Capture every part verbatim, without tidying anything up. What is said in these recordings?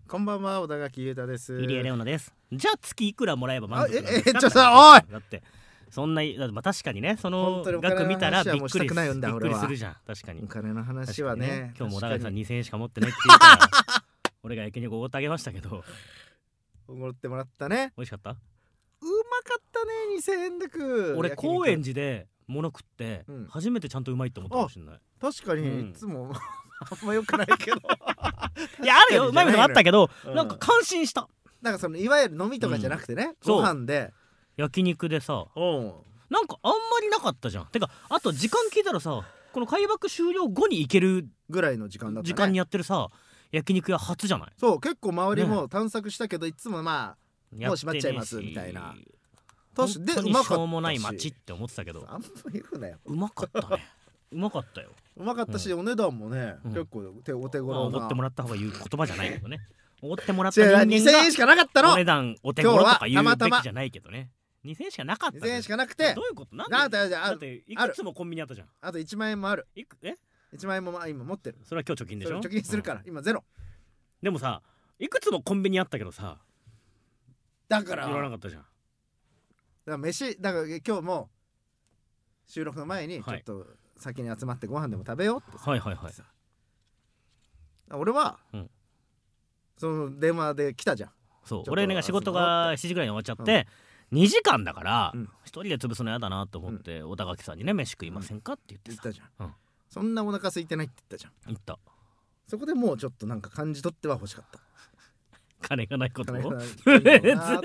こんばんは、小田垣裕太です。 入江レオナです。じゃあ月いくらもらえば満足なんですか？ ええちょっとおいだってそんなだってまあ確かにね、その額見たらびっくりびっくりするじゃん。確かにお金の話は ね, ね今日も小田垣さんにせんえんしか持ってないって言うから俺が焼肉おごってあげましたけどおごってもらったね。 美味しかった？うまかったね。にせんえんで食う。 俺高円寺で物食って、うん、初めてちゃんとうまいって思ったかもしれない。 確かに、うん、いつもあんま良くないけどいやあるよ、うまいものあったけど、うん、なんか感心した。 なんかそのいわゆる飲みとかじゃなくてね、うん、ご飯で焼肉でさ、なんかあんまりなかったじゃん。てかあと時間聞いたらさ、この開幕終了後に行けるぐらいの時間だった、ね、 時間にやってるさ焼肉屋初じゃない？ そう結構周りも探索したけど、ね、いつもまあもう閉まっちゃいますみたいな。 本当にしょうもない街って思ってたけど、 あんま言うなよ。 うまかったねうまかったよ。 うまかったし、うん、お値段もね、うん、結構手お手頃な。 おごってもらった方が言う言葉じゃないけどね。おごってもらった人間がにせんえんしかなかったの。 お値段お手頃とか言うべきじゃないけどね。にせんえんしかなかった。 にせんえんしかなくて。 どういうこと？なんでだだっていくつもコンビニあったじゃん。 あといちまんえんもある。 いくえいちまんえんも今持ってる。 それは今日貯金でしょ。 貯金するから、うん、今ゼロ。 でもさ、いくつもコンビニあったけどさ、 だから言わなかったじゃん。 だから飯だから今日も収録の前にちょっと先に集まってご飯でも食べようってさ、 はいはいはい、 俺は、うん、その電話で来たじゃん。 そう俺ね仕事がしちじぐらいに終わっちゃって、うん、にじかんだから一、うん、人で潰すのやだなと思って、うん、小田垣さんにね飯食いませんかって言ってさ、 言ったじゃん、うん、そんなお腹空いてないって言ったじゃん。 言った。そこでもうちょっとなんか感じ取っては欲しかった。 金がないことを難しいそれは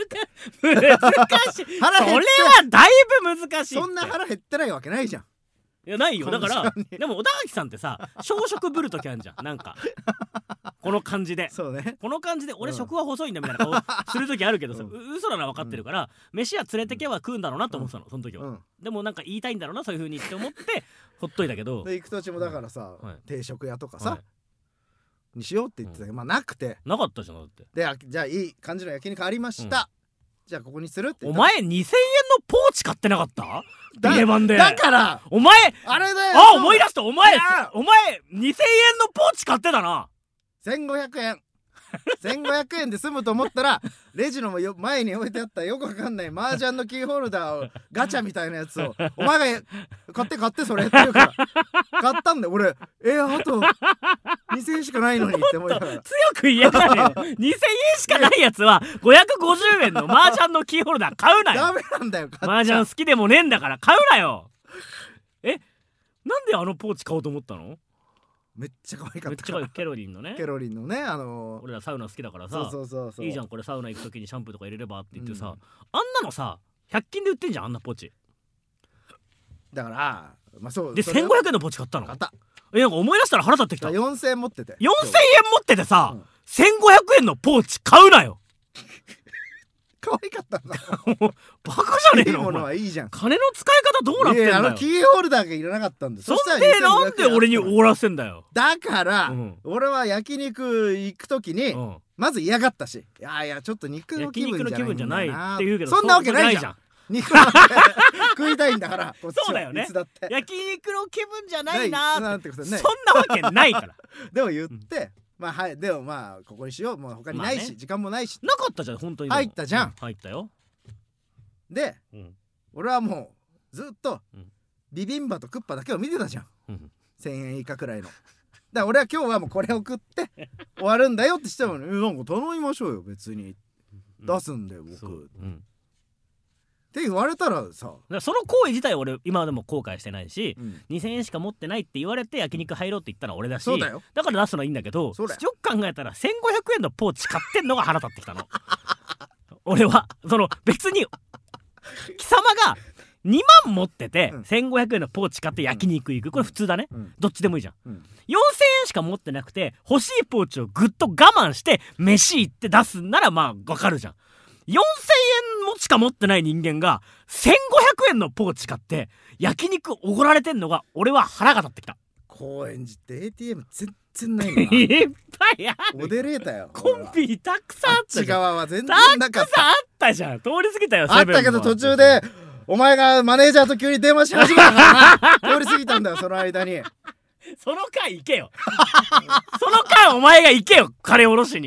だいぶ難しい。 そんな腹減ってないわけないじゃん。 いやないよ。だからでも小田垣さんってさ小食ぶるときあるじゃん。なんかこの感じでそうね、 この感じで俺食は細いんだみたいな顔するときあるけどさ、うん、嘘なのは分かってるから、うん、飯は連れてけば食うんだろうなと思ってたのその時は、うん、でもなんか言いたいんだろうなそういう風にって思ってほっといたけどで行く途中もだからさ、うんはい、定食屋とかさ、はいにしようって言ってたけど、うん、まあなくてなかったじゃん。だってでじゃあいい感じの焼肉ありました、うん、じゃあここにするってお前にせんえんのポーチ買ってなかった？定番でだからお前あれだよ。 あ思い出した。お前お前にせんえんのポーチ買ってたな。 せんごひゃくえんせんごひゃくえんで済むと思ったらレジの前に置いてあったよくわかんない麻雀のキーホルダーをガチャみたいなやつをお前が買って買ってそれって言うから買ったんだよ俺。えー、あとにせんえんしかないのにって思いながら強く言えないよにせんえんしかないやつはごひゃくごじゅうえんの麻雀のキーホルダー買うなよ。 ダメなんだよ。 麻雀好きでもねえんだから買うなよ。えなんであのポーチ買おうと思ったの？ めっちゃ可愛かった。 めっちゃ可愛い。ケロリンのねケロリンのねあのー、 俺らサウナ好きだからさ、 そうそうそうそういいじゃんこれサウナ行く時にシャンプーとか入れればって言ってさ、うん、あんなのさひゃく均で売ってんじゃんあんなポーチだからまあそうでせんごひゃくえんのポーチ買ったの。 買った。 えなんか思い出したら腹立ってきた。 よんせんえん持っててよんせんえん持っててさ、うん、せんごひゃくえんのポーチ買うなよ可愛かったんだバカじゃねえの。 いいものはいいじゃん。 金の使い方どうなってんだよ。いやあのキーホルダーがいらなかったんだ。 そんでなんで俺におごらせんだよ。 だから、うん、俺は焼肉行く時に、うん、まず嫌がったしいやいやちょっと肉の気分じゃないんだなって言うけどそんなわけないじゃん。肉食いたいんだからこっちは。 そうだよね。 いつだって焼肉の気分じゃないなーって。 そんなわけないからでも言って、うんまあはいでもまあここにしようもう他にないし、まあね、時間もないしなかったじゃん本当に。 入ったじゃん、うん、 入ったよ。 で、うん、俺はもうずっと、うん、ビビンバとクッパだけを見てたじゃん、うん、せんえん以下くらいの。だから俺は今日はもうこれを食って終わるんだよってしても、ね、なんか頼みましょうよ別に、うん、出すんだよ僕、うん、って言われたらさその行為自体俺今でも後悔してないし、うん、にせんえんしか持ってないって言われて焼肉入ろうって言ったのは俺だし、 そうだよ。 だから出すのはいいんだけどよく考えたらせんごひゃくえんのポーチ買ってんのが腹立ってきたの俺はその別に貴様がにまん持ってて、うん、せんごひゃくえんのポーチ買って焼肉行くこれ普通だね、うん、どっちでもいいじゃん、うん、よんせんえんしか持ってなくて欲しいポーチをぐっと我慢して飯行って出すんならまあわかるじゃん。よんせんえんもしか持ってない人間がせんごひゃくえんのポーチ買って焼肉おごられてんのが俺は腹が立ってきた。 高円寺って エーティーエム 全然ないんだないっぱいある。 オデレータよ。 コンビたくさんあったじゃん。 あっち側は全然なかった。 たくさんあったじゃん。通り過ぎたよ。 あったけど途中でお前がマネージャーと急に電話し始めたからな通り過ぎたんだよその間に。 その間行けよその間お前が行けよカレーおろしに。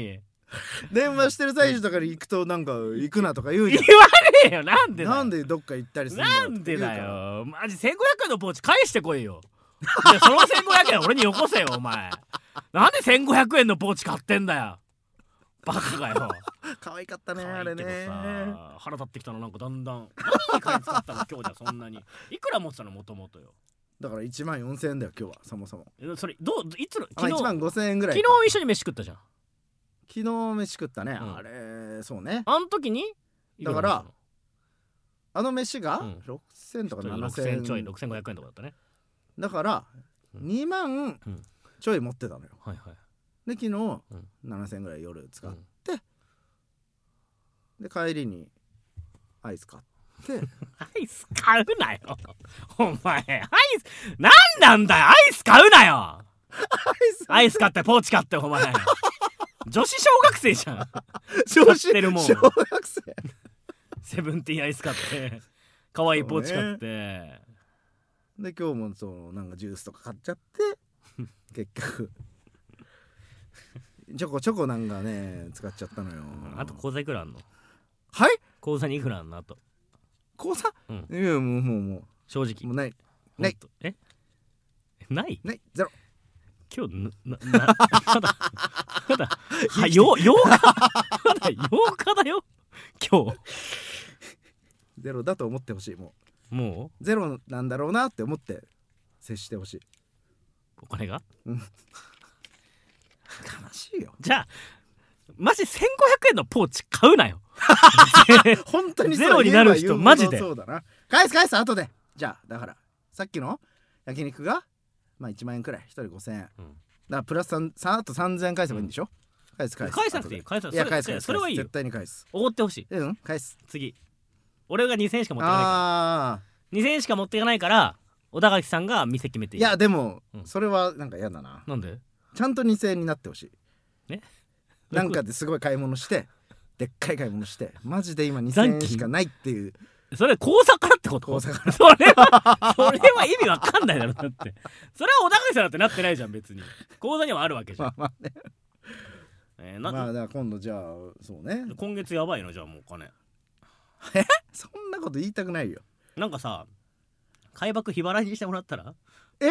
電話してる最中とかに行くとなんか行くなとか言うじゃん。 言わねえよ。なんでだよ。 なんでどっか行ったりするんだよ。 なんでだよ。マジせんごひゃくえんのポーチ返してこいよ。でそのせんごひゃくえん俺によこせよお前。なんでせんごひゃくえんのポーチ買ってんだよ。バカがよ。 可愛かったねあ可愛いけどれね。 さ腹立ってきたのなんかだんだん。何に買い使ったの今日じゃそんなに。いくら持ってたのもともとよ。 だからいちまんよんせんえんだよ今日はそもそも。 それどういつの昨日いちまんごせんえんぐらい。 昨日一緒に飯食ったじゃん。 昨日飯食ったね、うん、あれそうね。 あの時にだからあの飯がろくせんとかななせんえん、 ろくせんちょいろくせんごひゃくえんとかだったね。 だからにまんちょい持ってたのよ、うん、はいはい。で昨日、うん、ななせんえんぐらい夜使って、うん、で帰りにアイス買ってアイス買うなよお前。アイスなんなんだよ。アイス買うなよアイスアイス買ってポーチ買ってお前女子小学生じゃん。女子るもん小学生セブンティーンアイス買って可愛いポーチ買って、ね、 で今日もそうなんかジュースとか買っちゃって結局チョコチョコなんかね使っちゃったのよ。 あと口座いくらあんの？ はい口座にいくらあんの？あと口座、うん、いやもうもうもう正直もうないないえないないゼロ。 今日なななまだまだはよようかまだようかだよ今日ゼロだと思ってほしい。もうもうゼロなんだろうなって思って接してほしい。 お金が、うん、悲しいよ。 じゃあマジせんごひゃくえんのポーチ買うなよ本当にゼロになる人マジでそうだな。返す返す後で。じゃあだからさっきの焼肉がまあいちまんえんくらいひとりごせんえん、うん、だからプラスさんあとさんぜんえん返せばいいんでしょ、うん、返す返す返さなくていい返さなくていい。 いや返す返すそれはいいよ。 絶対に返す。 おごってほしい。 うん返す。 次俺がにせんえんしか持っていかないからにせんえんしか持っていかないから小田垣さんが店決めていい。 いやでも、うん、それはなんか嫌だな。 なんで？ ちゃんとにせんえんになってほしい。 ねなんかですごい買い物してでっかい買い物してマジで今にせんえんしかないっていう。 それ口座からってこと？口座からそれはそれは意味わかんないだろだってそれは小田垣さんだってなってないじゃん別に。口座にはあるわけじゃん。まあまあねえー、なまあだから今度じゃあそうね今月やばいのじゃあもうお金えそんなこと言いたくないよ。 なんかさ開幕日払いにしてもらったらえ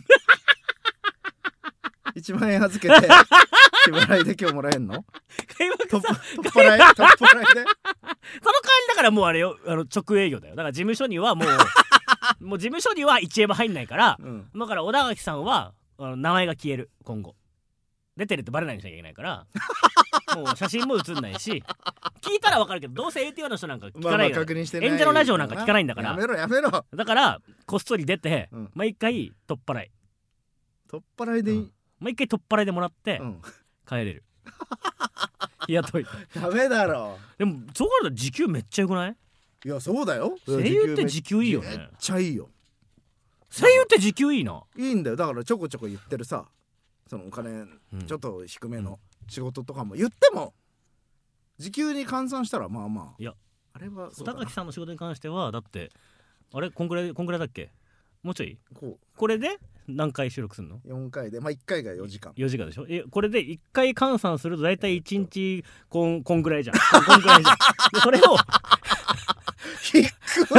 いちまんえん預けて日払いで今日もらえんの？ 開幕さトップ払いトップ払いでその代わりだからもうあれよあの直営業だよ。だから事務所にはもうもう事務所にはいちえんも入んないから、うん、だから小田垣さんはあの名前が消える。今後出てるってバレないようにしなきゃいけないからもう写真も写んないし聞いたら分かるけどどうせ エーティーオー の人なんか聞かないから、まあ、まあ演者のラジオなんか聞かないんだからやめろやめろ。 だからこっそり出て、うん、毎回取っ払い取っ払いでいい、うん、 毎回取っ払いでもらって、うん、帰れる雇いダメだろ。 でもそうから時給めっちゃよくない？ いやそうだよ。 声優って時給いいよね。 めっちゃいいよ。 声優って時給いいな。 いいんだよ。だからちょこちょこ言ってるさそのお金ちょっと低めの仕事とかも言っても時給に換算したらまあまあいやあれは小田垣さんの仕事に関してはだってあれこんくらいこんくらいだっけ？もうちょいこうこれで何回収録するの？ よんかいでまあいっかいがよじかんよじかんでしょ。えこれでいっかい換算するとだいたいいちにちこんこんぐらいじゃんこんぐらいじゃんでそれをひっく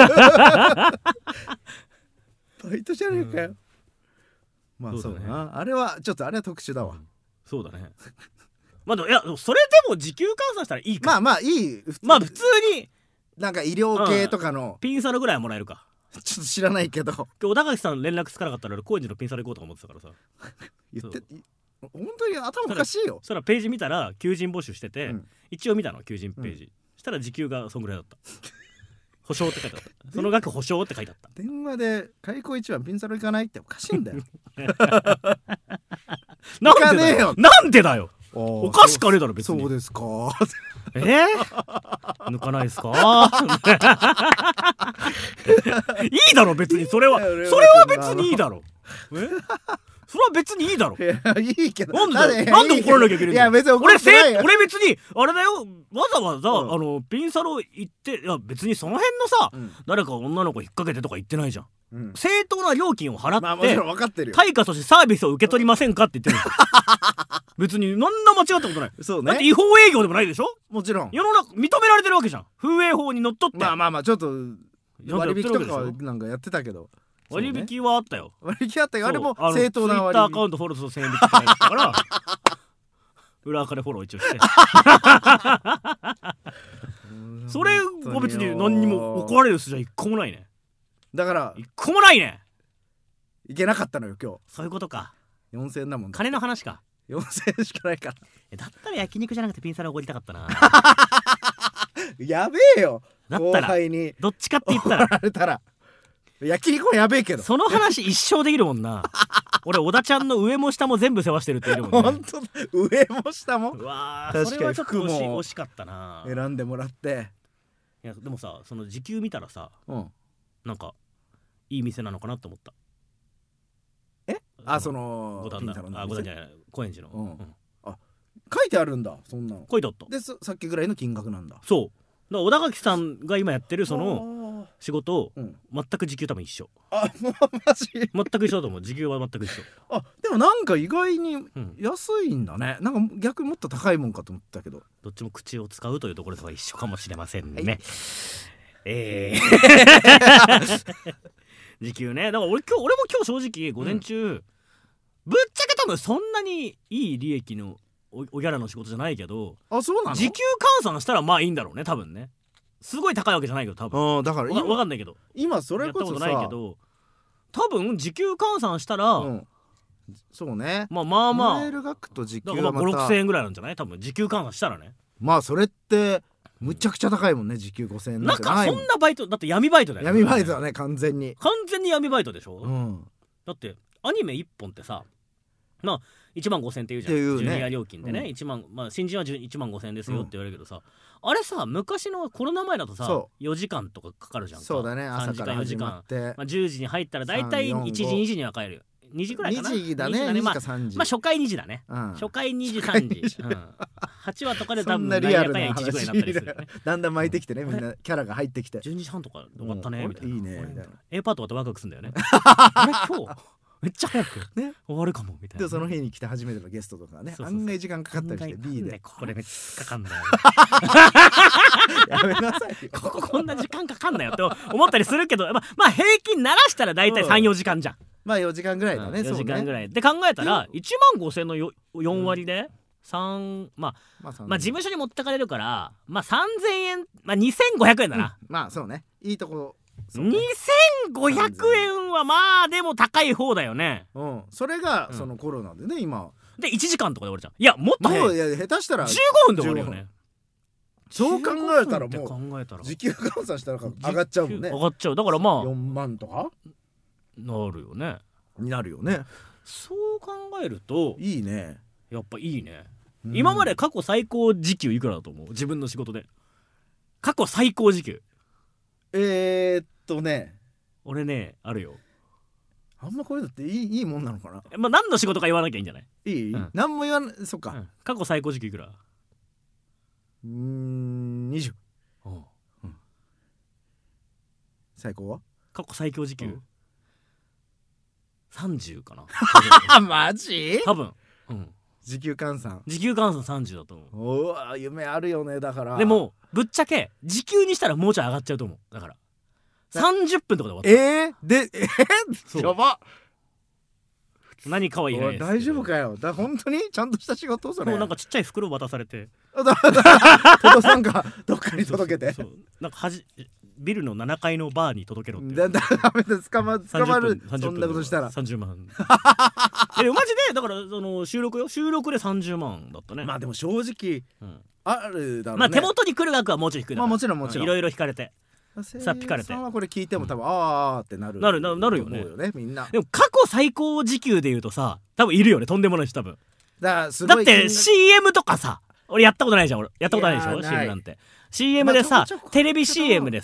バイトじゃねえかよ、うん、まあそうだな、ね、あれはちょっとあれは特殊だわ、うん、 そうだねまあいやそれでも時給換算したらいいか。 まあまあいいまあ普通になんか医療系とかの、 うん、ピンサロぐらいはもらえるか。 ちょっと知らないけど小田垣さん連絡つかなかったら高円寺のピンサロ行こうとか思ってたからさ言って本当に頭おかしいよ。 そしたらページ見たら求人募集してて、うん、一応見たの求人ページ、うん、したら時給がそんぐらいだった保証って書いてあったその額保証って書いてあった。 電話で開口一番ピンサロ行かないっておかしいんだよなんでだよなんでだよおかしかねえだろ別に。 そうですかえー、抜かないですかいいだろ別にそれはそれは別にいいだろえそれは別にいいだろ。 いやいいけどなんでだよなんで怒らなきゃいけないんだよ。 いや別に怒俺ってないよ。 俺別にあれだよ、わざわざ、 うん、 あのピンサロ行って、いや別にその辺のさ、うん、誰か女の子引っ掛けてとか言ってないじゃん、うん、正当な料金を払って、まあ、もちろん分かってるよ。対価としてサービスを受け取りませんかって言ってるんですよ別に何ら間違ったことない。そうね。だって違法営業でもないでしょ。もちろん世の中認められてるわけじゃん。風営法にのっとって。まあまあまあちょっと割引とかはなんかやってたけど、割引はあったよ。割引あったよ。あれも正当な割引。ツイッターアカウントフォローするとせんえん引きとかだったから裏垢でフォロー一応してそれは別に何にも怒られる筋は一個もないね。だから一個もないね。いけなかったのよ今日。そういうことか。よんせんえんだもん。金の話か。よんせんえんしかないから。だったら焼肉じゃなくてピンサロおごりたかったなやべえよ。だったらどっちかって言ったらられたら焼肉はやべえけどその話一生できるもんな俺小田ちゃんの上も下も全部世話してるって言えるもんね。ほんと上も下も。うわー、それはちょっと惜し惜しかったな。選んでもらって。いやでもさ、その時給見たらさ、うん、なんかいい店なのかなと思った。えあその五反田のあ五反田じゃない高円寺の、うんうん、あ書いてあるんだ。そんなの書いてあった。でさっきぐらいの金額なんだ。そうだから小田垣さんが今やってるその仕事を、うん、全く時給多分一緒。あマジ全く一緒だと思う。時給は全く一緒。あでもなんか意外に安いんだね、うん、なんか逆にもっと高いもんかと思ったけど、どっちも口を使うというところとは一緒かもしれませんね、はい、えー時給ね。だから俺今日俺も今日正直午前中、うん、ぶっちゃけ多分そんなにいい利益の お, おギャラの仕事じゃないけど、あそうなの。時給換算したらまあいいんだろうね多分ね。すごい高いわけじゃないけど多分。あだから今わかんないけど今それこそさやったことないけど多分時給換算したら、うん、そうね。まあまあまあメール額と時給はまたご、ろくせんえんぐらいなんじゃない多分時給換算したらね。まあそれってむちゃくちゃ高いもんね。時給ごせんえんなんてないもん。なんかそんなバイトだって闇バイトだよ、ね、闇バイトだね完全に。完全に闇バイトでしょ、うん、だってアニメいっぽんってさまあいちまんごせんって言うじゃん、いう、ね、ジュニア料金でね、うん、いちまん、まあ、新人はいちまんごせんえんですよって言われるけどさ、うん、あれさ昔のコロナ前だとさよじかんとかかかるじゃんか。そうだね。朝から始まってさんじかんよじかん、まあ、じゅうじに入ったらだいたいいちじにじには帰るよ。にじくらいかな。にじだね。にじだね。まあ、まあ初回にじだね、うん、初回にじさんじ、うん、はちわとかで多分何やかんやいちじぐらいになったりするよねだんだん巻いてきてね、みんなキャラが入ってきてじゅうにじはんとかで終わったねみたいな。いいね。 A パート終わってワクワクすんだよねあれ今日めっちゃ早くね終わるかもみたいな、ね、でその日に来て初めてのゲストとかね、そうそうそう案外時間かかったりして B でこれめっちゃかかんだよやめなさいこここんな時間かかんなよって思ったりするけど、まあ、まあ平均鳴らしたら大体 さん,よ 時間じゃん。まあよじかんぐらいだね、うん、よじかんぐらいで考えたらいちまんごせんのよん割でさん、まあ、まあ、まあ事務所に持ってかれるからまあさんぜんえん、まあにせんごひゃくえんだな、うん、まあそうね。いいところにせんごひゃくえんはまあでも高い方だよね。うん、それがそのコロナでね、うん、今でいちじかんとかで終わるじゃん。いやもっと早い。もういや下手したらじゅうごふんで終わるよね。そう考えたらもう時給換算したら上がっちゃうもんね。上がっちゃう。だからまあよんまんとかなるよね。になるよね。そう考えるといいね。やっぱいいね、うん、今まで過去最高時給いくらだと思う？自分の仕事で過去最高時給。えーっとね俺ねあるよ。あんまこういうのっていい、いいもんなのかな。まあ何の仕事か言わなきゃいいんじゃない？いい、うん、何も言わない。そっか、うん、過去最高時給いくら？うーんにじゅう。おう、うん、最高は？過去最強時給、うん、さんじゅうかなマジ？多分、うん、時給換算時給換算さんじゅうだと思う。うわ夢あるよね。だからでもぶっちゃけ時給にしたらもうちょい上がっちゃうと思う。だからさんじゅっぷんとかで終わった。えー、でえー、やば。何かは言えないです。大丈夫かよ。だ本当にちゃんとした仕事？それもうなんかちっちゃい袋渡されてトトさんがどっかに届けてそうそうそうなんかはじビルのななかいのバーに届けろってだダメだ捕ま捕まる。そんなことしたらさんじゅうまんえマジでだからその収録よ収録でさんじゅうまんだったね。まあでも正直、うん、あるだろうね。まあ手元に来る額はもうちょい低いだから、まあもちろんもちろんいろいろ引かれてさっぴかれてさんはこれ聞いても多分、うん、あーってなるなるなるなるよね。よねみんな。でも過去最高時給でいうとさ多分いるよね。とんでもないし多分だからすごいだって シーエム とかさ俺やったことないじゃん。俺やったことないでしょ シーエム なんて シーエム でさ、まあ、テレビ シーエム でさ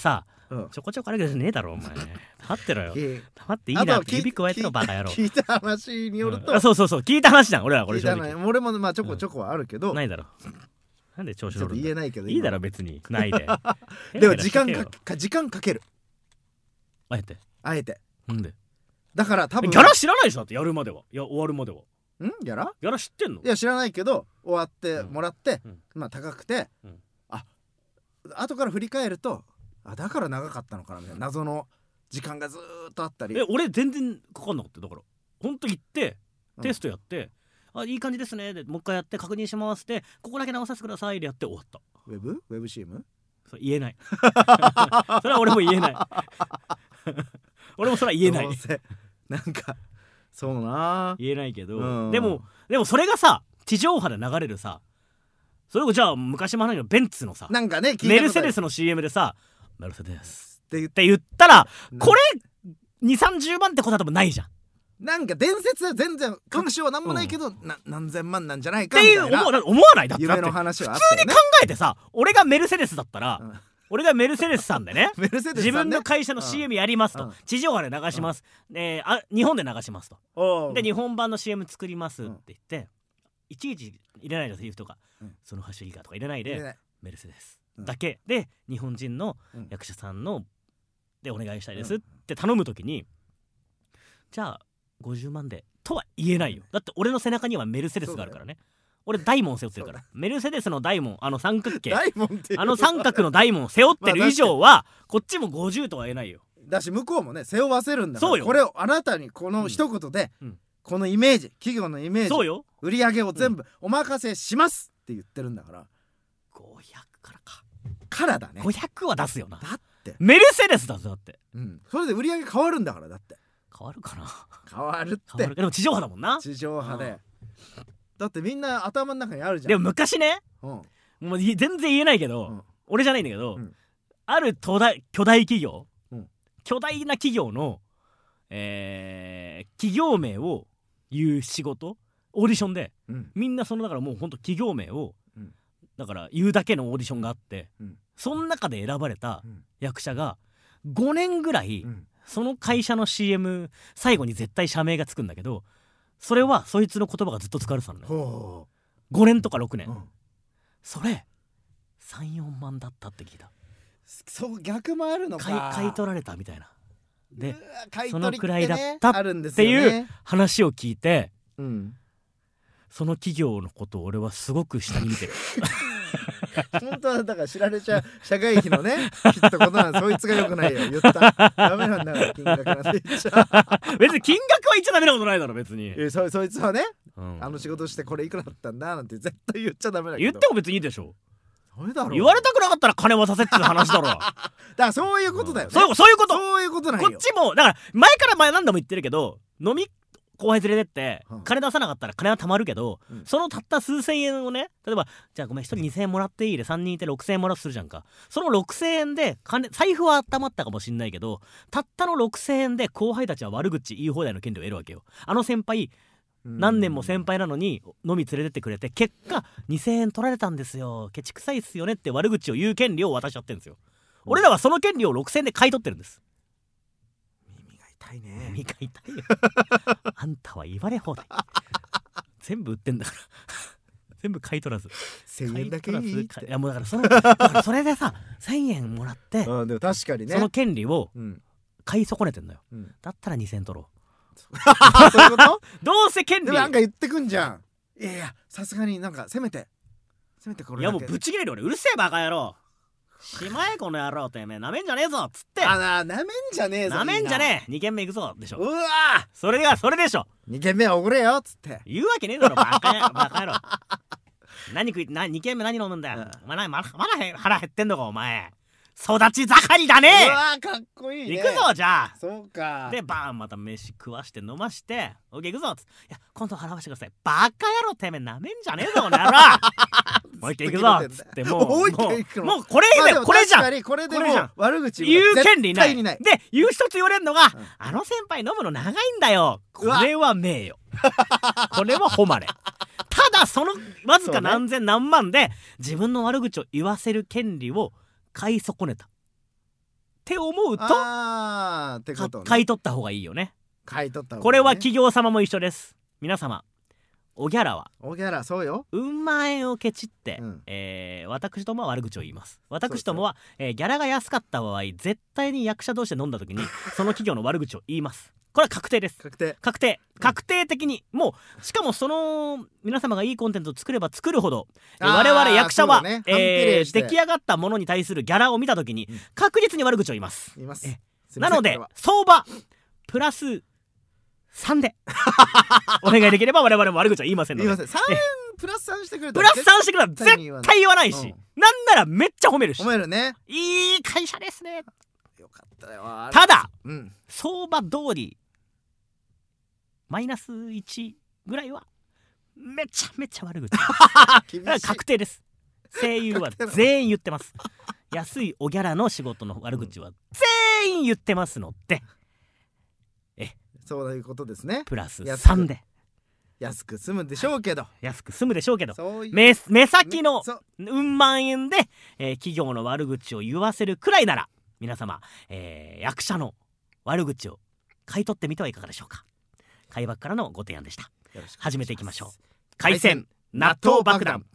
うん、 ちょこちょこあるけどねえだろお前黙ってろよ黙っていいあなって指加えてろバカ野郎。 聞いた話によると、 うん、そうそうそう聞いた話じゃん俺らこれ正直。 俺もまあちょこちょこはあるけど、 うん、ないだろなんで調子乗るんだ。 言えないけどいいだろ別にないででも時間か時間かけるあえてあえてなんでだから多分ギャラ知らないでしょだってやるまではいや終わるまでは。 んギャラギャラ知ってんの？ いや知らないけど終わってもらって、 うん、 まあ高くて、うん、あ後から振り返るとあだから長かったのかなみたいな謎の時間がずーっとあったり。 え俺全然かかんなかっただからほんと行ってテストやって、うん、あいい感じですねでもう一回やって確認しますでここだけ直させてくださいでやって終わった。 ウェブウェブ シーエム？ それ言えないそれは俺も言えない俺もそれは言えないなんかそうな言えないけど、うん、でもでもそれがさ地上波で流れるさそれをじゃあ昔も話のベンツのさなんかねメルセデスの シーエム でさメルセデスって言ったらこれにじゅうさんじゅうまんってことは多分ないじゃん。 なんか伝説は全然確証はなんもないけど、うん、な何千万なんじゃないかみたいなっていう思わないだって夢の話はあったよね。 普通に考えてさ俺がメルセデスだったら、うん俺がメルセデスさんでねメルセデスさんね自分の会社の シーエム やりますと、うん、地上波で流します、うんえー、あ日本で流しますとで日本版の シーエム 作りますって言って、うん、いちいち入れないでセリフとか、うん、そのハッシュいいかとか入れないでメルセデスだけで日本人の役者さんのでお願いしたいですって頼むときにじゃあごじゅうまんでとは言えないよ。だって俺の背中にはメルセデスがあるからね。俺ダイモン背負ってるからメルセデスのダイモンあの三角形あの三角のダイモンを背負ってる以上はこっちもごじゅうとは言えないよ。 だし向こうもね背負わせるんだから。そうよこれをあなたにこの一言で、うん、このイメージ企業のイメージそうよ売り上げを全部お任せしますって言ってるんだから、うん、 ごひゃくからかからだね。 ごひゃくは出すよな。 だってメルセデスだぞだって、 うん、それで売り上げ変わるんだからだって変わるかな変わるってでも地上波だもんな地上波でだってみんな頭の中にあるじゃん。 でも昔ね、うん、もう全然言えないけど、うん、俺じゃないんだけど、うん、ある巨大、巨大企業、うん、巨大な企業の、えー、企業名を言う仕事オーディションで、うん、みんなそのだからもうほんと企業名を、うん、だから言うだけのオーディションがあって、うん、その中で選ばれた役者がごねんぐらい、うん、その会社の シーエム 最後に絶対社名がつくんだけどそれはそいつの言葉がずっと使われてたのね。ごねんとかろくねん、うん、それさん、よんまんだったって聞いた。 そう逆もあるのか。 買い、買い取られたみたいなで、 ね、 そのくらいだったっていう話を聞いて、うん、その企業のことを俺はすごく下に見てる本当はだから知られちゃう社外費のねきっとことなんそいつが良くないよ言ったダメなんだから金額なんて言っちゃ別に金額は言っちゃダメなことないだろ別に。 え そ, そいつはね、うん、あの仕事してこれいくらだったんだなんて絶対言っちゃダメだけど。 言っても別にいいでしょ。 それだろ言われたくなかったら金渡せって話だろだからそういうことだよね、 うん、そう、そういうことそういうことなんよ。 こっちもだから前から前何度も言ってるけど飲み後輩連れてって金出さなかったら金は貯まるけど、うん、そのたった数千円をね例えばじゃあごめんひとりにせんえんもらっていいでさんにんいてろくせんえんもらうとするじゃんか。そのろくせんえんで金財布は温まったかもしんないけどたったのろくせんえんで後輩たちは悪口言い放題の権利を得るわけよ。あの先輩何年も先輩なのに飲み連れてってくれて結果にせんえん取られたんですよケチくさいっすよねって悪口を言う権利を渡しちゃってるんですよ。俺らはその権利をろくせんえんで買い取ってるんです。 痛いね。 耳が痛いよあんたは言われ放題全部売ってんだから全部買い取らずせんえんだけいいっていやもうだからそのだからそれでさせんえんもらってあでも確かにねその権利を買い損ねてんだよ、うん、だったらにせんえん取ろうそういうことどうせ権利でもなんか言ってくんじゃん。いやいやさすがになんかせめてせめてこれだけ。 いやもうぶち切れる俺うるせえバカ野郎しまえこの野郎てめえなめんじゃねえぞっつってあななめんじゃねえぞなめんじゃねえにけんめ行くぞでしょ。 うわそれがそれでしょにけんめはおごれよっつって言うわけねえだろバカやバカ野郎何食いなにけんめ何飲むんだよ、うん、お前まだまだ腹減ってんのかお前育ち盛りだね。 うわかっこいいね。 行くぞじゃあ。 そうか。 でバーンまた飯食わして飲ましてオッケー行くぞっつっていや今度払わしてくださいバカ野郎てめえなめんじゃねえぞこの野郎もう一回行くぞっつってもうもうもうこれだよ、まあ、これじゃんこれでもう悪口言う権利ないで言う一つ言われるのが、うん、あの先輩飲むの長いんだよこれは名誉これは誉れただそのわずか何千何万で自分の悪口を言わせる権利を買い損ねたっって思うとあーってこと、ね、 買い取った方がいいよね。 買い取った方がいい、ね、 これは企業様も一緒です。皆様おギャラはおギャラそうよ、 うん万円をケチって、 うんえー私どもは悪口を言います。私どもは、えーギャラが安かった場合絶対に役者同士で飲んだ時にその企業の悪口を言います。これは確定です。 確定確定確定的に、もうしかもその皆様がいいコンテンツを作れば作るほど、えーあー我々役者は、 そうだね反比えー例して出来上がったものに対するギャラを見た時に、 うん確実に悪口を言います。 言いますえすいませんなのでこれは相場プラスさんでお願いできれば我々も悪口は言いませんので。 言いませんさんえんプラスさんしてくれたプらラスさんしてくれたら絶対言わないし、 うんなんならめっちゃ褒めるし、 褒めるね、 いい会社ですね。 よかったよあれただうん相場通りマイナスいちぐらいはめちゃめちゃ悪口厳しい確定です。声優は全員言ってます。安いおギャラの仕事の悪口は全員言ってますので、 そういうことですね、 プラスさんで安く済むんでしょうけど、 安く済むでしょうけど、 そういう目目先のそううん万円で、えー企業の悪口を言わせるくらいなら皆様、えー役者の悪口を買い取ってみてはいかがでしょうか。海馬からのご提案でした。 よろしくお願します始めていきましょう。海鮮納豆爆弾。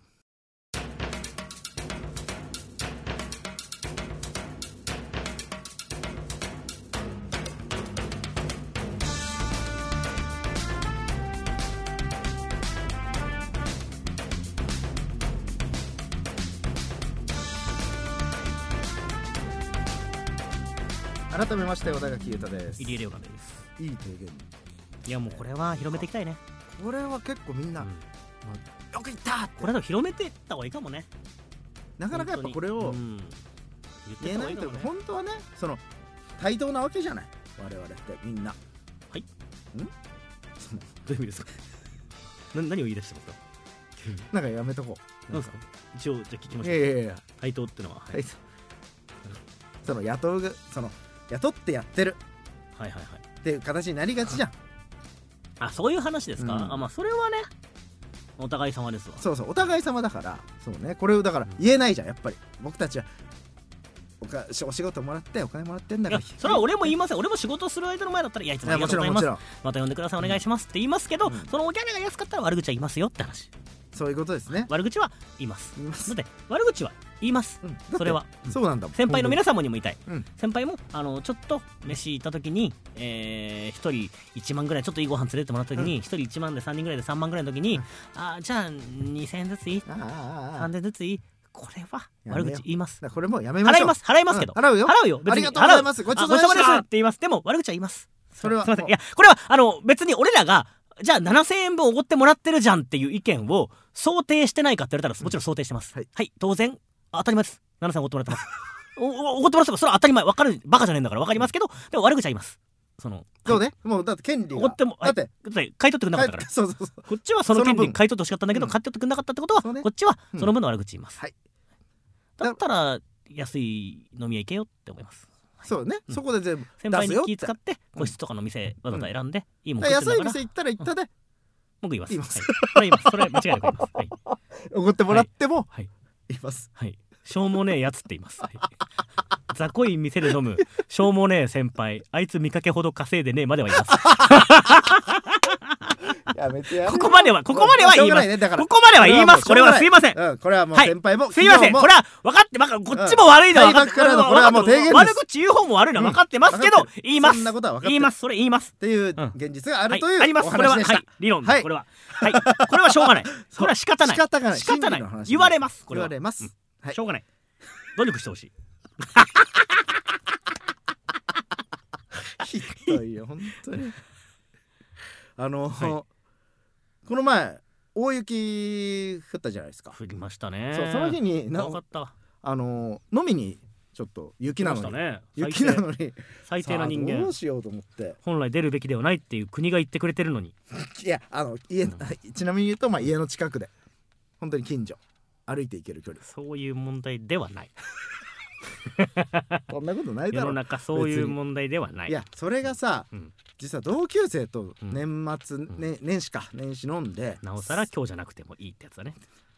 改めまして小田垣裕太です入江亮太です。 いい提言、 いやもうこれは広めていきたいね。 これは結構みんな、 うんまあよく言ったってこれだと広めていった方がいいかもね。 なかなかやっぱこれをうん言えないというか、本当はねその対等なわけじゃない我々ってみんな。 はいんそのどういう意味ですかな何を言い出してますかなんかやめとこう。 なんですか一応じゃあ聞きまいしょう。 やいやいや対等ってのは、はい、 はいその雇うその雇ってやってるはいはいはいっていう形になりがちじゃん。 あ、そういう話ですか、 うんあ、まあそれはねお互い様ですわ。 そうそうお互い様だからそうねこれをだから言えないじゃんやっぱり僕たちはおかお仕事もらってお金もらってんだいやからそれは俺も言いません。俺も仕事する間の前だったらいやいつもありいやもがとうございますちろんもちろんまた呼んでくださいお願いしますって言いますけど、 うんそのおギャラが安かったら悪口は言いますよって話。 そういうことですね。 悪口は言います。 言いますので悪口は言います。 うんそれはそうなんだもん先輩の皆様にも言いたい、 うん先輩もあのちょっと飯行った時に、えー、ひとりいちまんぐらいちょっといいご飯連れてってもらった時に、うん、ひとりいちまんでさんにんぐらいでさんまんぐらいの時に、うん、あじゃあにせんえんずついいあああさんぜんえんずついいこれは悪口言います。 これもやめましょう。 払います払いますけど、 うん、払うよ払うよ別にありがとうございますごちそうさまでしたって言います。でも悪口は言います。 それはすいません。いやこれはあの別に俺らがじゃあななせんえんぶんおごってもらってるじゃんっていう意見を想定してないかって言われたらもちろん想定してます、うん、はい、はい、当然当たり前です。ななせんえんおごってもらってますおおごってもらってますそれは当たり前分かるバカじゃねえんだから分かりますけどでも悪口は言います。そのそうね、はい、もうだって権利がおごっても、はい、だって買い取ってくれなかったからそうそうそうこっちはその権利買い取ってほしかったんだけど、うん、買い取ってくれなかったってことは、ね、こっちはその分の悪口言います、うん、はいだったら安い飲み屋行けよって思います。 そうね、うん、そこで全部先輩に気使って個室とかの店わざわざ選んで、うん、いいもん食ってんだから安い店行ったら行ったで、うん、 僕言います。 言います。 はい、言います。それは間違いなく言います。はい。 おごってもらっても、 はい、 言います。 はい。しょうもねえやつって言います。はい、雑魚い店で飲むしょうもねえ先輩、あいつ見かけほど稼いでねえまでは言います。 やめてやめここまではここまでは言います。 ね、 ここまでは言います。これはすいません。 うん、これはもう先輩も、はい、 すいません。これは分かってまこっちも悪いのは分かって、 これはもう提言です。 悪口言う方も悪いのは分かってますけど、うん、言います。 そんなことは分かって言います。それ言います。 っていう現実があるという、 はい、あります。これははい理論です。これははいこれはしょうがない。これは仕方ない。 仕方がない。 仕方ない。言われます。これは言われます。 しょうがない。努力してほしい。 ひどいよ本当に。あの、はい、この前大雪降ったじゃないですか。 降りましたね。 そうその日になかったあの飲みにちょっと雪なのに、 ね、 雪なのに最低な人間どうしようと思って本来出るべきではないっていう国が言ってくれてるのにいやあの家、うん、ちなみに言うと、まあ、家の近くで本当に近所歩いて行ける距離。 そういう問題ではないそんなことないだろ。 世の中そういう問題ではない。 いやそれがさ、うん、実は同級生と年末、 うんね、年始か年始飲んでなおさら今日じゃなくてもいいってやつだね。 え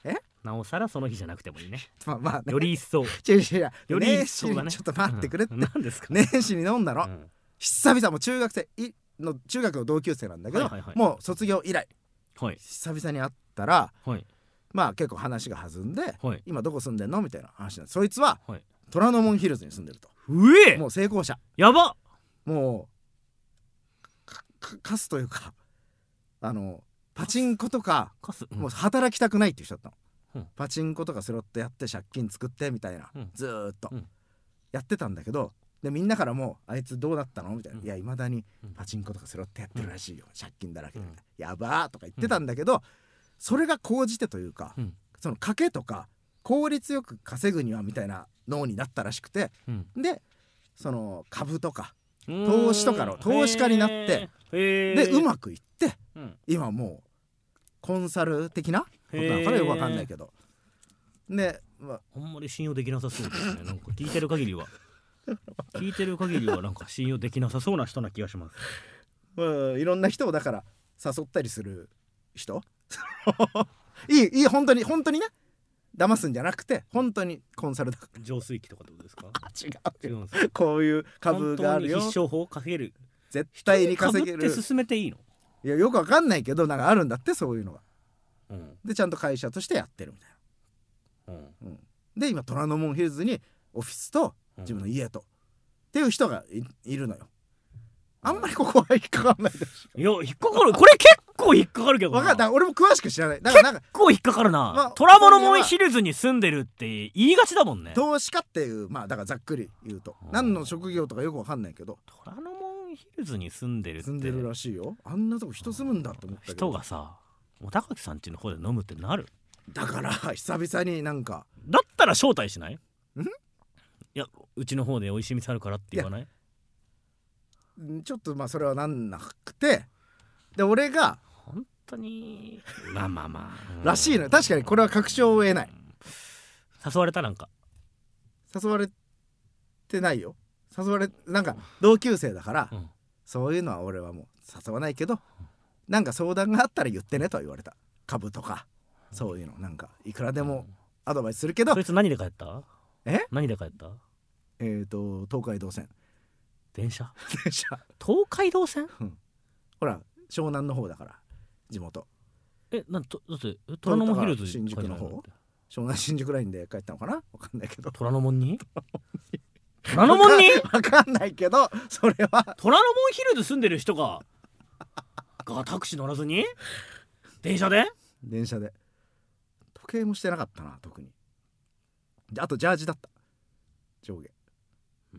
なおさらその日じゃなくてもいいね。 まあまあね、 より一層違う違う違う、 より一層だね。 年始にちょっと待ってくれって、 うん何ですか。 年始に飲んだの、 うん、 久々もう中学生いの中学の同級生なんだけど、 はいはいはい、 もう卒業以来、 はい久々に会ったら、 はい、 まあ結構話が弾んで、 はい、 今どこ住んでんのみたいな話なんです。そいつは、 はい、 虎ノ門ヒルズに住んでると。 うえもう成功者、 やばもうかかカスというか、あのパチンコとかカス、うん、 もう働きたくないっていう人だったの、 うん、 パチンコとかスロットやって借金作ってみたいな、 うん、 ずーっとうんやってたんだけど、でみんなからもあいつどうだったのみたいな、 うん、 いやいまだにうんパチンコとかスロットやってるらしいよ、うん、借金だらけで、 うん、 やばーとか言ってたんだけど、それが高じてというか、 うん、 その賭けとか効率よく稼ぐにはみたいな脳になったらしくて、 うん、 でその株とか投資とかの投資家になってでうまくいって、うん、今もうコンサル的なことなのかな、よくわかんないけど、で、まあ、 あんまり信用できなさそうですね。なんか聞いてる限りは聞いてる限りはなんか信用できなさそうな人な気がします。 まあ、いろんな人をだから誘ったりする人いいいい本当に本当にね、騙すんじゃなくて本当にコンサルだから。 浄水器とかってことですか。 違う違うんですか。 こういう株があるよ、 必勝法稼げる、 絶対に稼げる。 株って進めていいの？ いやよくわかんないけどなんかあるんだって、そういうのが、 うん、でちゃんと会社としてやってるみたいな、うんうん、で今虎ノ門ヒルズにオフィスと自分の家と、うん、っていう人が い, いるのよ。あんまりここは引っかかんないでしょ。 いや引っかかる、これ結構引っかかるけどな。 分かった、俺も詳しく知らない。だからなんか結構引っかかるな、まあ、虎ノ門ヒルズに住んでるって言いがちだもんね。 投資家っていう、まあだからざっくり言うと何の職業とかよく分かんないけど、 虎ノ門ヒルズに住んでるって住んでるらしいよ。あんなとこ人住むんだと思ったけど、 人がさお高木さん家の方で飲むってなる。 だから久々になんかだったら招待しない？ん？いやうちの方で美味しい店あるからって言わない？ ちょっとまあそれはなんなくて、で俺が本当にまあまあまあらしいのよ。確かにこれは確証を得ない。 誘われた？なんか誘われてないよ。誘われなんか同級生だから、うん、そういうのは俺はもう誘わないけど、なんか相談があったら言ってねとは言われた。株とかそういうのなんかいくらでもアドバイスするけど。 そいつ何で帰った？ え？ 何で帰った？ えーと東海道線。 電車？ 電車。 東海道線？ うん、ほら湘南の方だから地元。 え、なんとだって虎ノ門ヒルズ新宿の方、湘南新宿ラインで帰ったのかな、わかんないけど。 虎ノ門に虎ノ門にわかんないけど、それは虎ノ門ヒルズ住んでる人ががタクシー乗らずに電車で電車で時計もしてなかったな特に。あとジャージだった上下。 うん、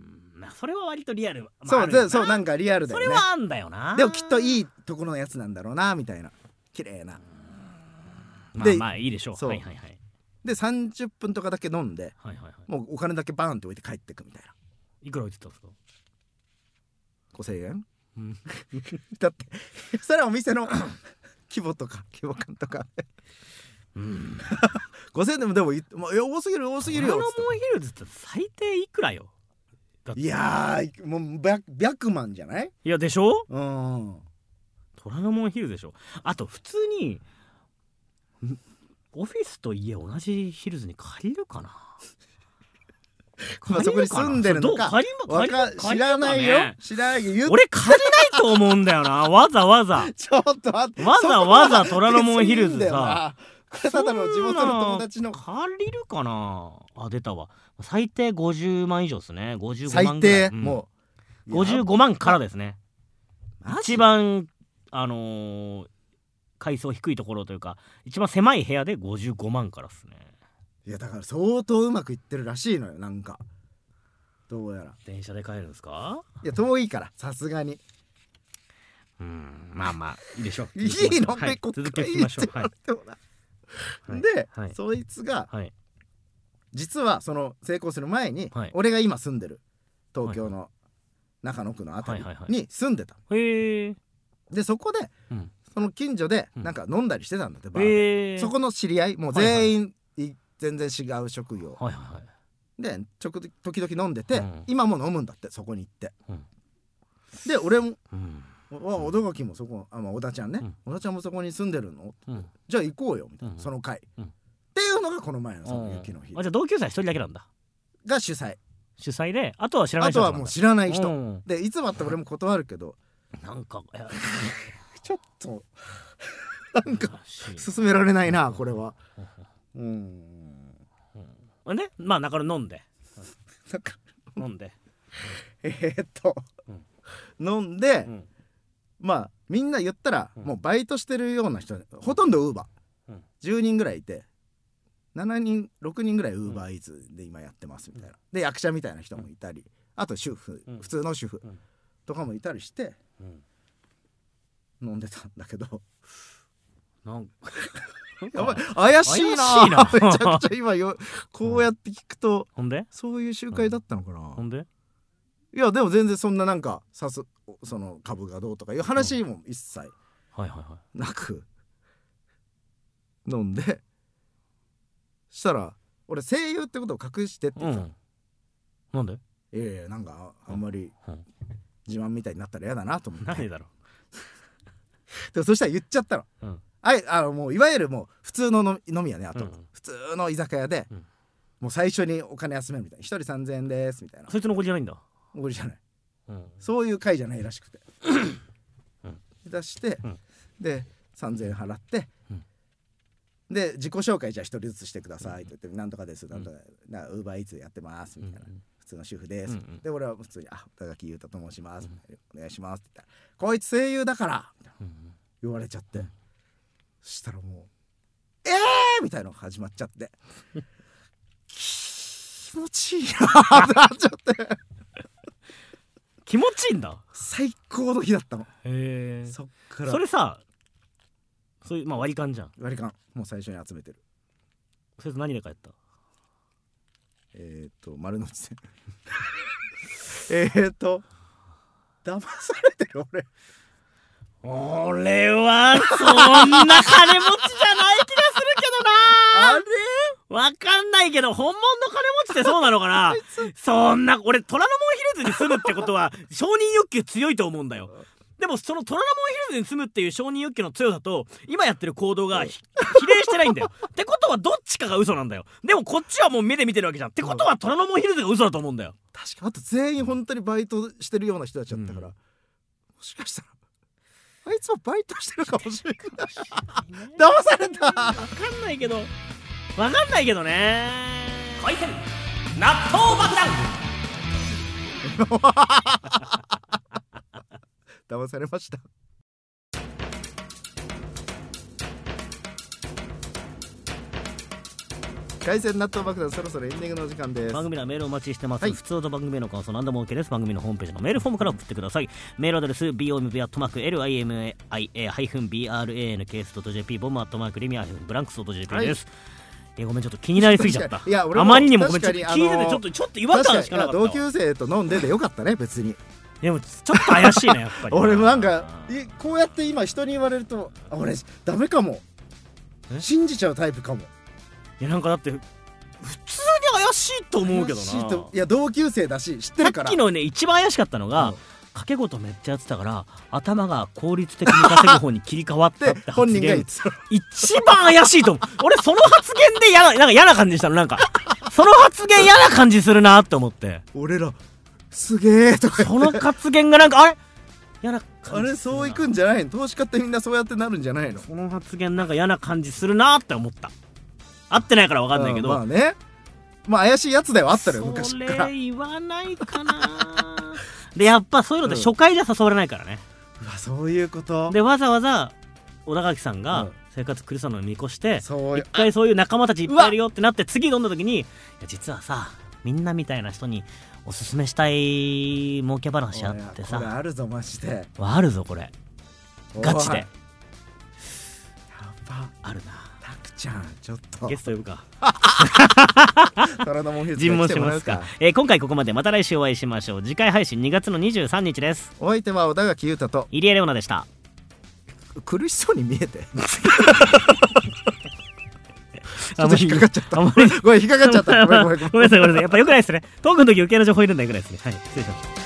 それは割とリアル、まあ、 そうでそうなんかリアルだよね。 それはあんだよな。 でもきっといいところのやつなんだろうなみたいな、綺麗な。 まあまあいいでしょう。はいはいはい。 でさんじゅっぷんとかだけ飲んで、 はいはいはい、 もうお金だけバーンって置いて帰ってくみたいな。 いくら置いてたんですか？ ごせんえん、 うん、 だってそれはお店の規模とか規模感とかうんごせんえんでもでももう多すぎる多すぎるよ。 虎ノ門ヒルズって最低いくらよ。 いやーもう百万じゃない？ いやでしょ。 うん。 虎ノ門ヒルズでしょ。あと普通にオフィスと家同じヒルズに借りるかな。 まあそこに住んでるのか借り借りか知らないよ、ね、知らないよ。 俺借りないと思うんだよな。わざわざちょっと待って、 わざわざ虎ノ門ヒルズさ、 これただの地元の友達の借りるかなあ。出たわ。最低ごじゅうまん以上ですね。ごじゅうごまんぐらい。 最低、うん、もうごじゅうごまんからですね。一番あのー、階層低いところというか一番狭い部屋でごじゅうごまんからですね。 いやだから相当うまくいってるらしいのよ。なんかどうやら電車で帰るんですか？ いや遠いからさすがに。 うんまあまあいいでしょう。 いいの、はい、 続きましょう。はいはい、で、 はい、 そいつが、 はい、 実はその成功する前に、 はい、 俺が今住んでる東京の中野区のあたりに住んでた。 へえ。 でそこで、うん、その近所でなんか飲んだりしてたんだって、バーで。そこの知り合いもう全員、はいはい、全然違う職業、 はいはいはい、 でちょく時々飲んでて、うん、今も飲むんだってそこに行って、 うん、 で俺も、 うん小田垣もそこ、あ、まあ、小田ちゃんね、うん、小田ちゃんもそこに住んでるの、 うん、 じゃあ行こうよみたいな、 うん、 その会、 うん、 っていうのがこの前のその雪の日あ、じゃあ同級生は一人だけなんだが主催。 主催で、あとは知らない人なんだ。 あとはもう知らない人、 うん、 でいつもあって俺も断るけどなんかいやちょっとなんか進められないなこれは。うん、 うん、ね、まあ中野飲んで飲んでえーっと、うん、飲んで、うん、まあみんな言ったら、うん、もうバイトしてるような人ほとんどウーバー、うん、じゅうにんぐらいいてしちにんろくにんぐらいウーバーイーツで今やってますみたいな、で役者みたいな人もいたり、あと主婦、うん、普通の主婦とかもいたりして、うん、飲んでたんだけどなんかやばい怪しいなめちゃくちゃ今よこうやって聞くと、 ほんでそういう集会だったのかな、 ほんでいやでも全然そんななんかさすその株がどうとかいう話も一切なく飲んで、したら俺声優ってことを隠してって言ってた、うん、 なんでいやいやなんかあんまり自慢みたいになったら嫌だなと思って、 なんでだろうでもそしたら言っちゃったの、うん、あいあのもういわゆるもう普通の飲み屋ね、あと、うん、普通の居酒屋で、うん、もう最初にお金集めるみたいな、一人さんぜんえんですみたいな。 そいつのおごりじゃないんだ。 おごりじゃない、うん、そういう会じゃないらしくて、うん、出して、うん、でさんぜんえん払って、うん、で自己紹介じゃあ一人ずつしてくださいって言って、うん、なんとかですなんとかウーバーイーツやってますみたいな、うん、普通の主婦です、うん、で俺は普通にあ田垣裕太と申します、うん、お願いしますって言ったら、こいつ声優だからみたいな言われちゃって、うん、そしたらもうえーみたいなのが始まっちゃって気持ちいいなってなっちゃって気持ちいいんだ。 最高の日だったの。 へえ。 そっからそれさ、そういうまあ割り勘じゃん。 割り勘もう最初に集めてる。 それと何で帰った？ えっと丸の内線えっと騙されてる俺俺はそんな金持ちじゃない気がするけどなあれわかんないけど本物の金持ちってそうなのかなそんな俺虎ノ門ヒルズに住むってことは承認欲求強いと思うんだよ。でもその虎ノ門ヒルズに住むっていう承認欲求の強さと今やってる行動が比例してないんだよってことはどっちかが嘘なんだよ。でもこっちはもう目で見てるわけじゃんってことは虎ノ門ヒルズが嘘だと思うんだよ。 確かあと全員本当にバイトしてるような人たちだったから、うん、もしかしたらあいつもバイトしてるかもしれない騙された。 わかんないけどわかんないけどね。回転納豆爆弾騙されました。海鮮納豆爆弾、そろそろエンディングの時間です。 番組ではメールをお待ちしてます、はい、普通の番組への感想何でも OK です。番組のホームページのメールフォームから送ってください。メールアドレス ビーオーエムビー アットマーク エルアイエムアイエー ビーアールエーエヌケーエス ドット ジェーピー ボムアットマークレミアブランクス ドット ジェーピー です、はい。えごめんちょっと気になりすぎちゃった。 いや俺もあまりにもごめんちょっと聞いててちょっとちょっと違和感しかなかったわ。 同級生と飲んでてよかったね別に。 でもちょっと怪しいねやっぱり俺もなんかこうやって今人に言われると俺ダメかも、信じちゃうタイプかも。 いやなんかだって普通に怪しいと思うけどな。 いや同級生だし知ってるから。 さっきのね一番怪しかったのが、うん、掛け事めっちゃやってたから頭が効率的に稼ぐ方に切り替わったって発言本人が言ってた一番怪しいと思う俺その発言で嫌な、なんか嫌な感じしたの。なんかその発言嫌な感じするなって思って俺らすげえとかその発言がなんかあれ嫌な感じあれそういくんじゃないの。投資家ってみんなそうやってなるんじゃないの。 その発言なんか嫌な感じするなって思った。合ってないから分かんないけど、 まあねまあ怪しいやつだよあったのよ昔から。 それ言わないかなでやっぱそういうのって初回じゃ誘われないからね、 うん、うわそういうことでわざわざ小田垣さんが生活苦しさのを見越して一回そういう仲間たちいっぱいいるよってなって次飲んだ時にいや実はさみんなみたいな人におすすめしたい儲け話あってさこれあるぞマジであるぞこれガチでやばあるな。 タクちゃんちょっとゲスト呼ぶか尋問しますか、えー、今回ここまで。また来週お会いしましょう。次回配信にがつのにじゅうさんにちです。 お相手は小田垣裕太と入江レオナでした。 苦しそうに見えてちょっと引っかかっちゃったごめん引っかかっちゃったごめんごめんごめんなさいごめんなさい。やっぱ良くないですね。トークの時余計な情報いるんだよぐらいですね。はい失礼しました。